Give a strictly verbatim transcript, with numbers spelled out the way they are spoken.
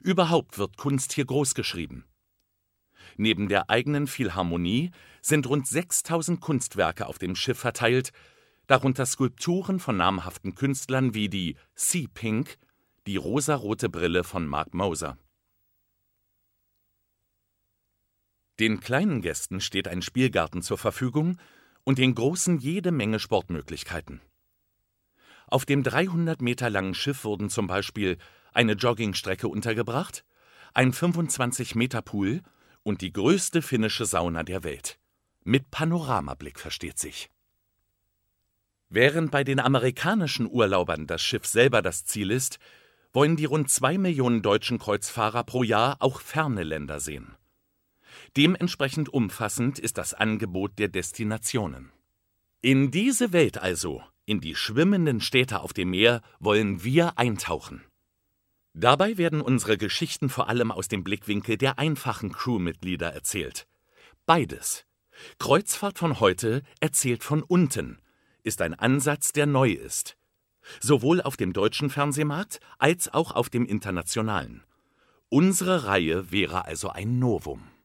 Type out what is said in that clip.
Überhaupt wird Kunst hier großgeschrieben. Neben der eigenen Philharmonie sind rund sechstausend Kunstwerke auf dem Schiff verteilt, darunter Skulpturen von namhaften Künstlern wie die Sea Pink, die rosarote Brille von Mark Moser. Den kleinen Gästen steht ein Spielgarten zur Verfügung und den großen jede Menge Sportmöglichkeiten. Auf dem dreihundert Meter langen Schiff wurden zum Beispiel eine Joggingstrecke untergebracht, ein fünfundzwanzig Meter Pool und die größte finnische Sauna der Welt. Mit Panoramablick, versteht sich. Während bei den amerikanischen Urlaubern das Schiff selber das Ziel ist, wollen die rund zwei Millionen deutschen Kreuzfahrer pro Jahr auch ferne Länder sehen. Dementsprechend umfassend ist das Angebot der Destinationen. In diese Welt also, in die schwimmenden Städte auf dem Meer, wollen wir eintauchen. Dabei werden unsere Geschichten vor allem aus dem Blickwinkel der einfachen Crewmitglieder erzählt. Beides. Kreuzfahrt von heute erzählt von unten, ist ein Ansatz, der neu ist. Sowohl auf dem deutschen Fernsehmarkt als auch auf dem internationalen. Unsere Reihe wäre also ein Novum.